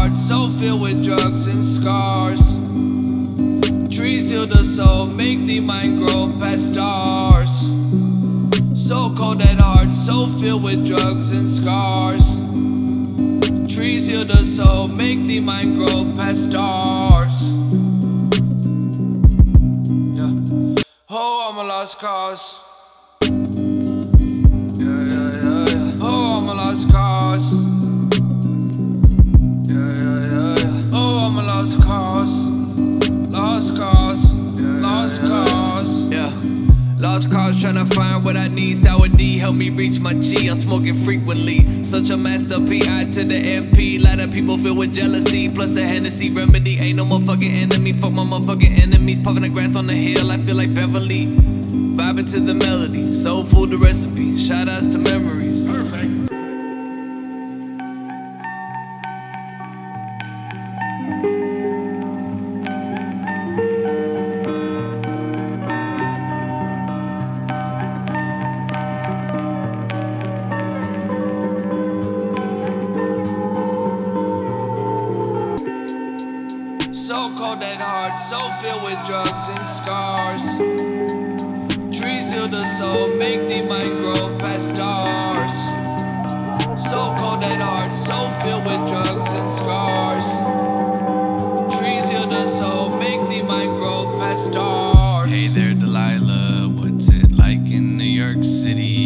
heart so filled with drugs and scars. Trees heal the soul, make the mind grow past stars. So cold that heart so filled with drugs and scars. Trees heal the soul, make the mind grow past stars. Yeah. Oh, I'm a lost cause. Yeah, yeah, yeah, yeah. Oh, I'm a lost cause. Yeah, yeah, yeah, yeah. Oh, I'm a lost cause. Lost cause. Yeah, lost cause. Yeah. Lost cause, tryna find what I need. Sour D, help me reach my G. I'm smoking frequently. Such a master PI to the MP. Lot of people filled with jealousy. Plus a Hennessy remedy. Ain't no motherfucking enemy. Fuck my motherfucking enemies. Puffing the grass on the hill. I feel like Beverly. Vibing to the melody. Soulful the recipe. Shout outs to memories. Perfect. So cold that heart, so filled with drugs and scars. Trees heal the soul, make the mind grow past stars. So cold that heart, so filled with drugs and scars. Trees heal the soul, make the mind grow past stars. Hey there, Delilah, what's it like in New York City?